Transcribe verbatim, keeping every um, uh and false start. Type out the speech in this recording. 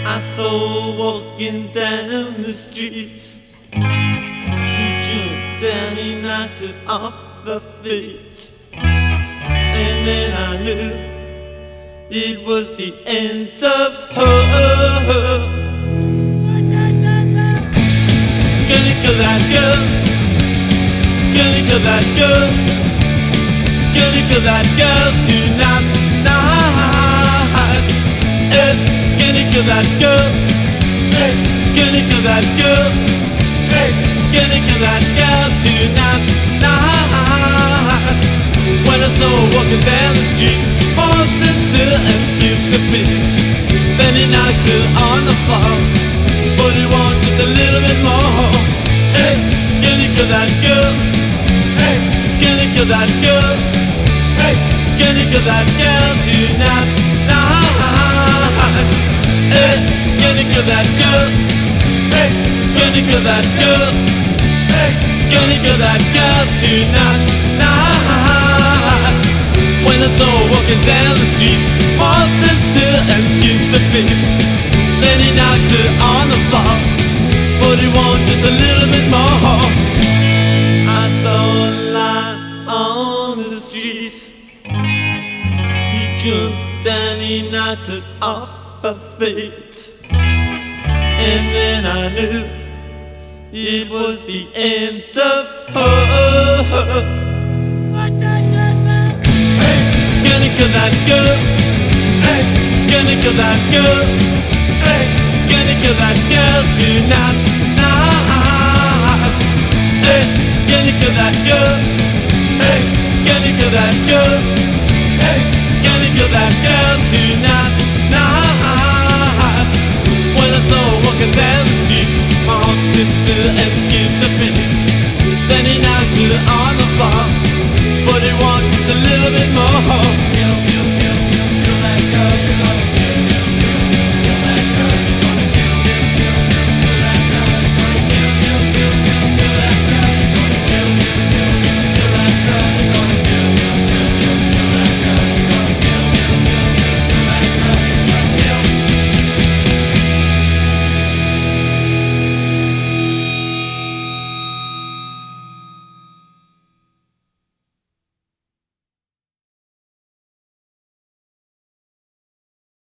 I saw walking down the street. He jumped and he knocked it off her feet. And then I knew it was the end of her. Skinny kill that girl. Skinny kill that girl. Skinny kill that girl tonight, night. Hey, skinny kill that girl. Hey, skinny kill that girl. Hey, skinny kill that girl tonight, night. When I saw her walking down the street, paused and still and skipped a beat. Then he knocked her on the floor, but he wanted just a little bit more. Hey, skinny kill that girl. Hey, skinny kill that girl. Hey, skinny kill that girl tonight, night. Hey, skinny kill that girl. Hey, skinny kill that girl. Hey, skinny kill that girl tonight, night. When I saw her walking down the street, paused and still and skipped a beat. Then he knocked her on the floor, but he wanted just a little bit more. I saw a line on the street. He jumped and he knocked it off her feet. And then I knew it was the end of her. Hey, skinny kill that girl. Hey, skinny kill that girl. Hey, skinny kill that girl tonight, night. Hey, skinny kill that girl. Hey, skinny kill that girl. Hey, skinny kill that girl tonight, night. When I saw her walking down the street, my heart stood still and skipped a beat. Then he knocked her on the floor, but he wanted just a little bit more.